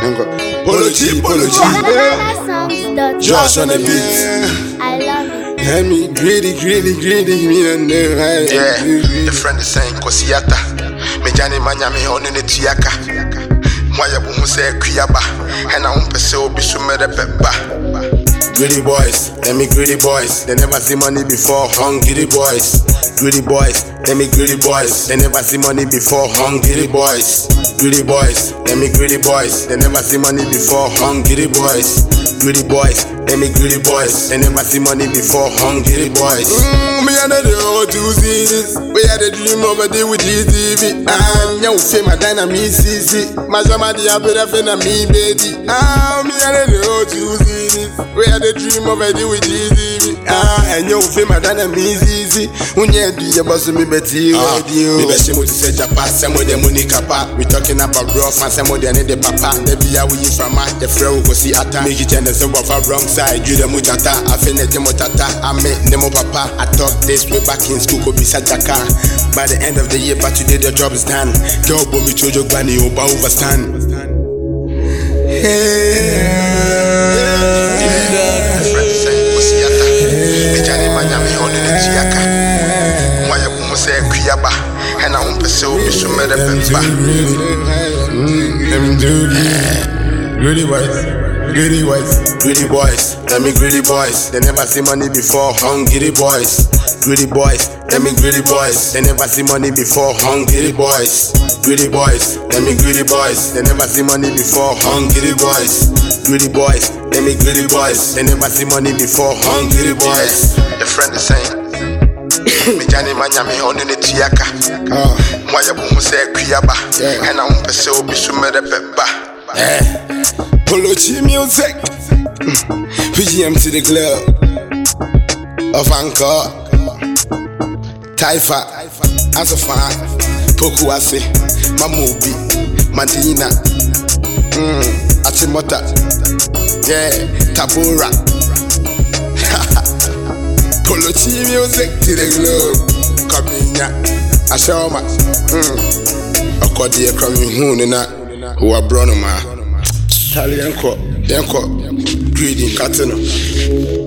Polo G. Josh on the beat. I love it. Let me greedy, me and the friend is saying Kosiata. Mejani Manyami on in the Tiaka. Moya Bumu say Kuyaba. And I won't pursue Bishumere Peppa. Greedy boys, let me greedy boys. They never see money before. Hungry boys, greedy boys. Let me greedy boys. They never see money before. Hungry boys, greedy boys. Let me greedy boys. They never see money before. Hungry boys, greedy boys. Let me greedy boys. They never see money before. Hungry boys. Me and the road to see this. We had a dream over there with GTV. Young fame, my dynamic CC. My somebody have better friend than me, baby. Me and the road to see this. We had a dream over there with GTV. And young fame, my dynamic CC. When you do your boss, me better you. Me better you say Japan, some of them money kapa. We talking about rough and some of them need the papa. The via we from the friend will go see atta. Make it and the some of our wrong side. You the mutata, I finish the mutata. I make Nemo papa. I talk this way back in school, go be Sajaka. By the end of the year, but today the job is done. Girl, boy, me chojo granny, oba overstand. And I won't pursue Bishumere Peppa. Greedy boys, let me greedy boys. They never see money before. Hungry boys, greedy boys. Let me greedy boys. They never see money before. Hungry boys, greedy boys. Let me greedy boys. They never see money before. Hungry boys, greedy boys. Let me greedy boys. They never see money before. Hungry boys. The friend is saying. Mejani Manyami on in the Tiaka. Moya Bumu say Kuyaba. And I won't pursue Bishumere Peppa. Polo G music. PGM to the club. Of Anchor. Taifa. Asafan. Pokuase. Mamobi. Madina. Achimota. Tabora. Polo G music to the globe. Kaminya. Ashoma. Akodi coming home who are Bronoma. Yanko, greedy, Katino.